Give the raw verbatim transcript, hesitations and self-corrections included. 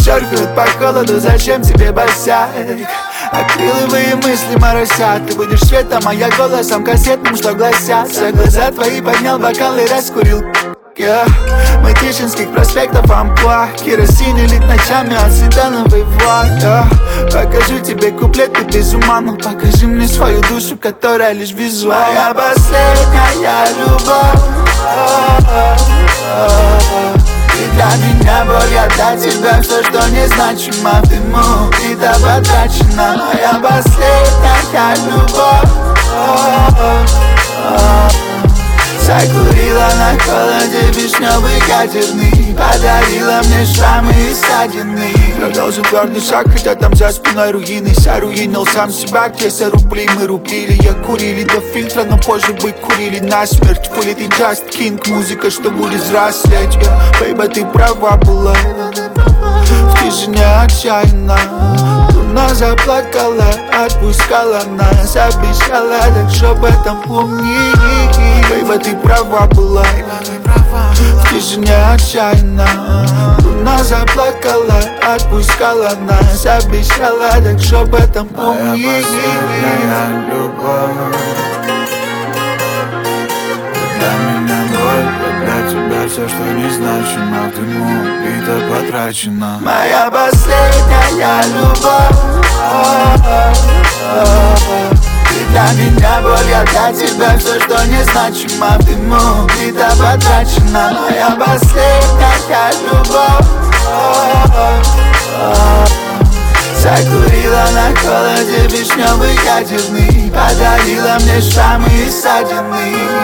Шаркают по холоду, зачем тебе босяк? Акриловые мысли моросят. Ты будешь светом, а я голосом кассетным, что гласят. За глаза твои поднял бокал и раскурил. Yeah. Мы Тишинских проспектов амплуа. Керосин лит ночами, ацетановый влаг. Yeah. Покажу тебе куплеты без ума, но покажи мне свою душу, которая лишь визуал. Моя последняя любовь. Ты для меня боль, я для тебя все, что незначимо. В дыму бита потрачена. Моя последняя любовь. Закурила на холоде вишневый ядерный. Подарила мне шрамы и ссадины. Продолжил твердый шаг, хотя там за спиной руины. Соруинил сам себя, где за рубли мы рубили. Я курили до фильтра, но позже вы курили насмерть. Пули ты just king, музыка, что будет взрослеть. yeah. Бейба, ты права была. В тишине отчаянно луна заплакала, отпускала нас, обещала, так чтоб этом помни. Бейба, ты права была. В тишине отчаянно луна заплакала, отпускала нас, обещала, так чтоб этом помни. Моя последняя любовь. Для меня боль, для тебя все, что незначимо. В дыму бита потрачена. Моя последняя любовь. Ты для меня боль, я для тебя все, что незначимо. В дыму бита потрачена. Моя последняя любовь. Закурила на холоде вишневый ядерный. Подарила мне шрамы и ссадины.